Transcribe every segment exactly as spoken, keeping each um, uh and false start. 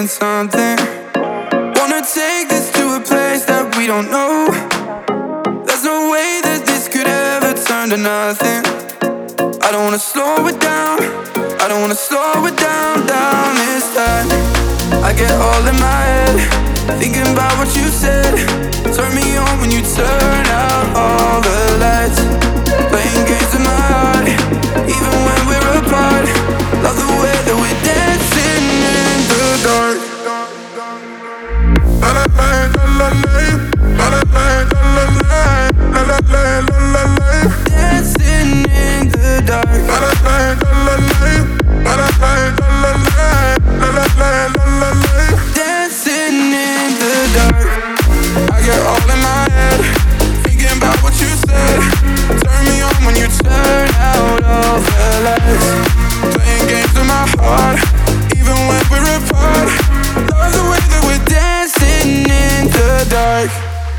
feeling something. Wanna take this to a place that we don't know. There's no way that this could ever turn to nothing. I don't wanna slow it down, I don't wanna slow it down, down this time. I get all in my head, thinking about what you said. Turn me on when you turn out all the lights. Playing games in my heart, even when we're apart. Love the way that we're dancing in the dark. La la la la la la la la la la la. Dancing in the dark. La la la la la la la la la la. Dancing in the dark. I get all in my head, thinking about what you said. Turn me on when you turn out all the lights. Playing games in my heart, even when we're apart. Love the way that we're dancing in the dark.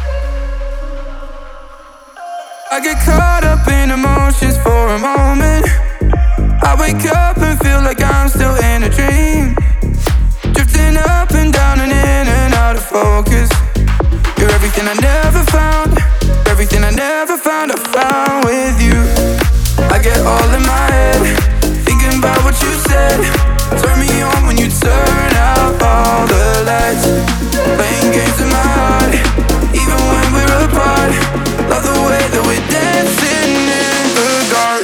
I get caught up in emotions for a moment. I wake up and feel like I'm still in a dream, drifting up and down and in and out of focus. You're everything I never found, everything I never found, I found with you. I get all in my head, thinking about what you said. Turn me on when you turn out all the lights. Playing games in my heart, even when we're apart. Love the way that we're dancing in the dark.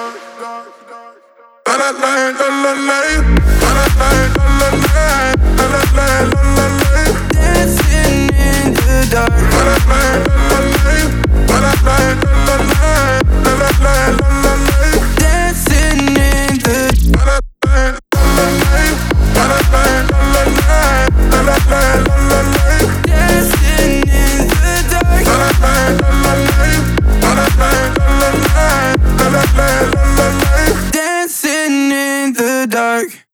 La la la la la la la la la la la la. Dancing in the dark. La la la la la la la la la la la. Dancing in the dark. Dancing in the dark. Dancing in the dark.